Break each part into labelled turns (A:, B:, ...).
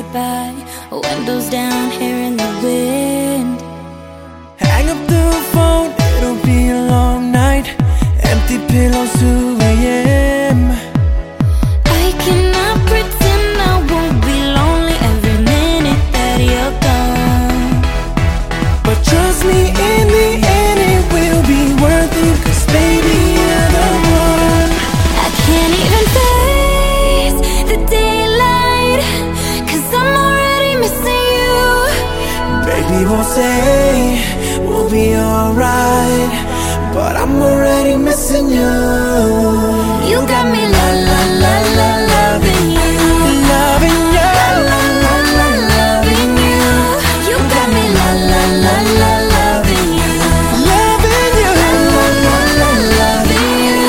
A: goodbye. Windows down, here in the wind.
B: Hang up the phone, it'll be a long night. Empty pillows, 2 a.m.
A: I cannot pretend I won't be lonely every minute that you're gone.
B: But trust me, in the end it will be worth it, 'cause baby, you're the one.
A: I can't even face the daylight, 'cause I'm already missing you.
B: Baby, we'll say we'll be alright, but I'm already missing you.
A: You got me la la la la loving you.
B: Loving you,
A: La la la loving you. You got me la la la la loving you.
B: loving you.
A: La la la la loving you.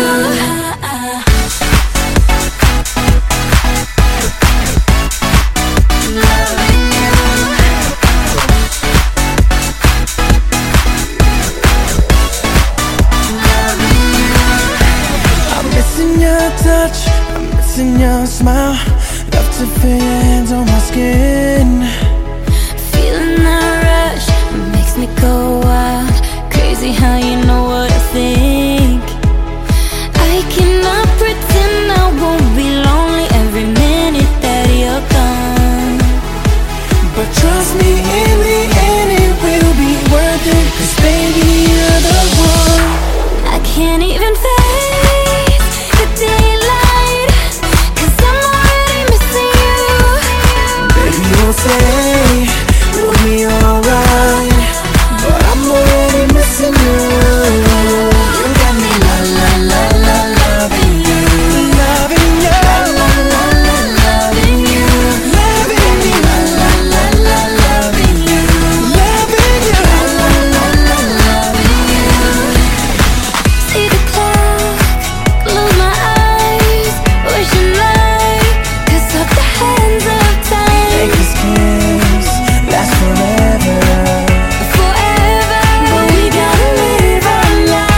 A: Loving you.
B: I'm missing your touch, I'm missing your smile. Love to feel your hands on my skin.
A: Feeling that rush makes me go wild. Crazy how you know what I think. I cannot pretend I won't be lonely every minute that you're gone.
B: But trust me, in the end it will be worth it, 'cause baby, you're the one.
A: I can't even face the daylight, 'cause I'm already missing you.
B: Baby, we'll say we'll be alright, but I'm already missing you.
A: You got me la la la la loving you.
B: Loving you,
A: La la la la loving you.
B: loving you,
A: La la la la loving you.
B: loving you.
A: La la la la loving you. See the clock, close my eyes, wishing light could stop the hands of time.
B: Make this kiss last forever.
A: Forever, but we gotta live our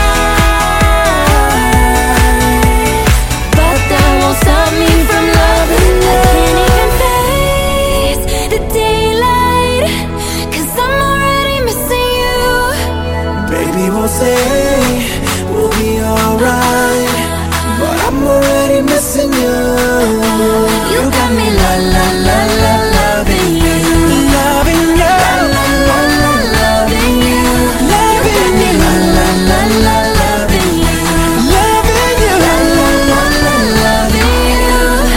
A: lives. But that won't stop me from loving you. I can't even face the daylight, 'cause I'm already missing you.
B: Baby, we'll say we'll be alright, but I'm already missing you.
A: You got me la la la la loving you.
B: Loving you,
A: La la la loving you.
B: loving you,
A: La la la la loving you.
B: loving you.
A: La la la la loving you.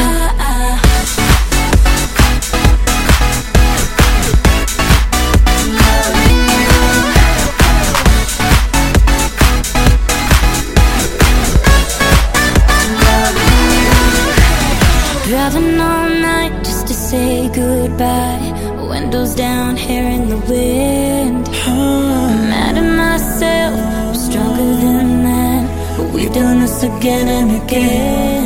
A: Driving all night just to say goodbye. Windows down, here in the wind. Mad at myself, I'm stronger than that. But we've done this again and again.